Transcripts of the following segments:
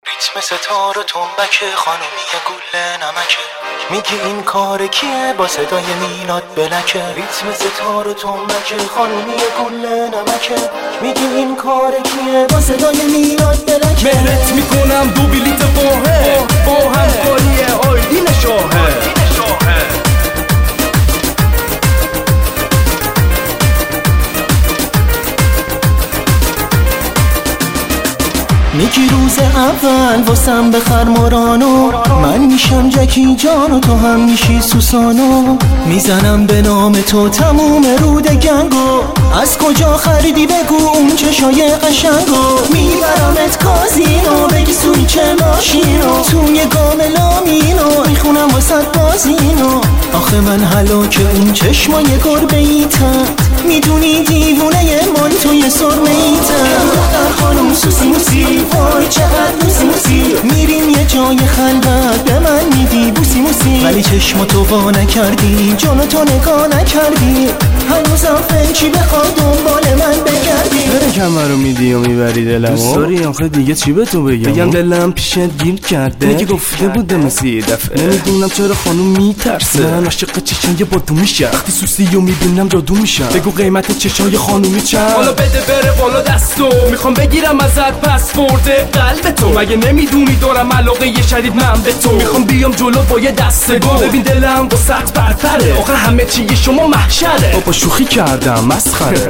ریتم ستار و تنبک خانومی گل نمکه. میگی این کار کیه با صدای میلاد بلکه. ریتم ستار و تنبک خانومی گل نمکه. میگی این کار کیه با صدای میلاد بلکه. مهرت میکنم دو بلیت باهه با همکاری آیدین شاهه. میگی روز اول واسم بخر مارانو، من میشم جکی جان و تو هم میشی سوسانو. میزنم به نام تو تموم رود گنگو، از کجا خریدی بگو اون چشای قشنگو. میبرمت کازینو بگی سوی چه ماشینو، توی گام لامینو میخونم واسد بازینو. آخه من هلاک اون چشمای گربه ایتم، میدونی دیوونه من توی سرمه ایتم. دختر خانم سوسی موسی وای چقدر موسی موسی، میریم یه جای خلوت به من میدی بوسی موسی. ولی چشم تو وا نکردی جانو تو نگاه نکردی، هنوزم فنچی بخوای دنبال من بگردی. بره کمر رو میدی و میبری دلمو، دوست داری آخه دیگه چی به تو بگم دلم پیشت گیر کرده. میگه گفته بوده مثل یه دفعه، نمیدونم چرا خانوم میترسه. من عاشق چشای با تو میشم، وقتی سوسی و میبینم جادو میشم. بگو قیمت چشای خانومی چند، حالا بده بره بالا دستو، میخوام بگیرم ازت پسورد قلب تو. مگه نمیدونی دارم علاقه یه شدید من به تو. میخوام بیام جلو با یه دسته گل، ببین دلم واسط برتره. آخه همه چی شما محشره. بابا شوخی کردم مسخره.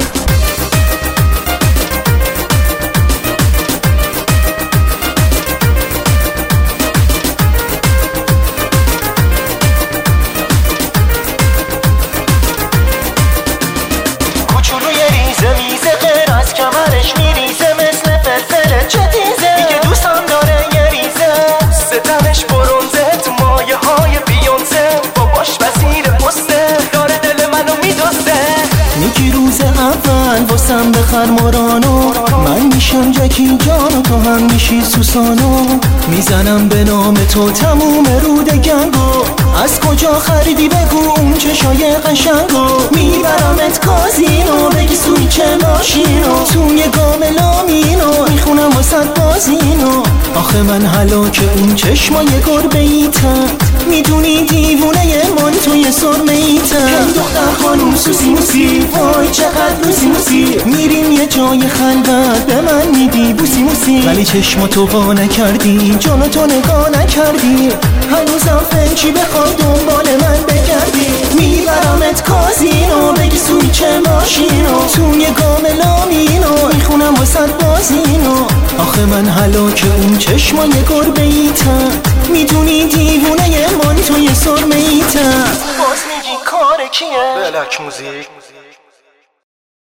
کوچولوی ریزه میزه غیر از کمرش میریزه مثل فلفل چتیزه. میگه دوستم داره یه ریزه، ستمش برونزه تو مایه های بیونزه. باباش وزیر پسته داره دل منو میدوسته. میگی روز اول واسم بخر مارانو، من میشم جکی جان و تو هم میشی سوسانو. میزنم به نام تو تموم رود گنگو، از کجا خریدی بگو اون چشای قشنگو. میبرمت کازینو بگی سوی چه ماشینو، توی گام لامینو میخونم واسد بازینو. آخه من هلاک اون چشمای گربه ایتم، میدونی دیوونه من توی سرمه ایتم. دختر خانوم سوسی موسی وای چقدر موسی موسی، میریم یه جای خلوت به من میدی بوسی موسی. ولی چشم تو وا نکردی جانو تو نگاه نکردی، هنوزم فنچی بخوای دنبال من بگردی. میبرمت کازینو بگی سوی چه ماشینو، توی گام لامینو میخونم واسد بازینو. آخه من هلاک اون چشمای گربه ایتم، میدونی دیوونه من توی سرمه ایتم. باز میگی کار کیه؟ بلک موزیک.